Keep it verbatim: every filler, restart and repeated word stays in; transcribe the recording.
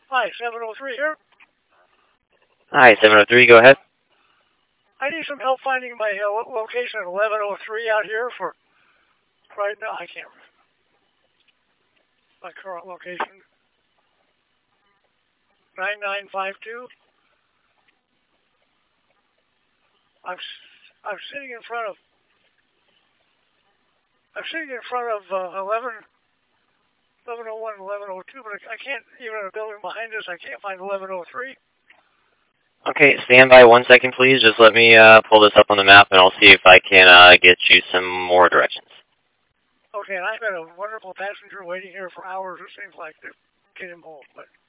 Hi, seven oh three here. Hi, seven oh three, go ahead. I need some help finding my uh, location at eleven oh three out here for right now. I can't. My current location. nine nine five two. I'm, I'm sitting in front of, I'm sitting in front of uh, eleven, eleven oh one, eleven oh two, but I can't, even in a building behind us, I can't find eleven oh three. Okay, stand by one second, please. Just let me uh, pull this up on the map, and I'll see if I can uh, get you some more directions. Okay, and I've got a wonderful passenger waiting here for hours, it seems like, to get him home, but